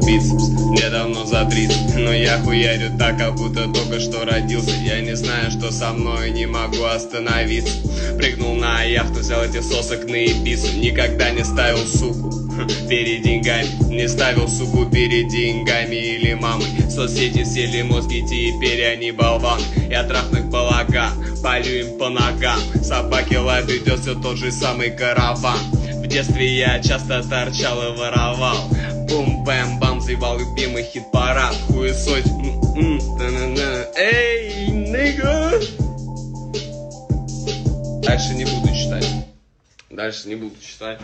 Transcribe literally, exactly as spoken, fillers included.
бицепс. Мне давно за тридцать, но я хуярю так, как будто только что родился. Я не знаю, что со мной, не могу остановиться. Прыгнул на яхту, взял эти сосок на Ибису. Никогда не ставил суку перед деньгами, не ставил суку перед деньгами или мамой. Соцсети сели мозги, теперь они болваны. Я трахну балаган, полю им по ногам. Собаки лают, идет все тот же самый караван. В детстве я часто торчал и воровал. Бум-бэм-бам, заебал любимый хит-парад. Хуесось, эй, нига. Дальше не буду читать. Дальше не буду читать.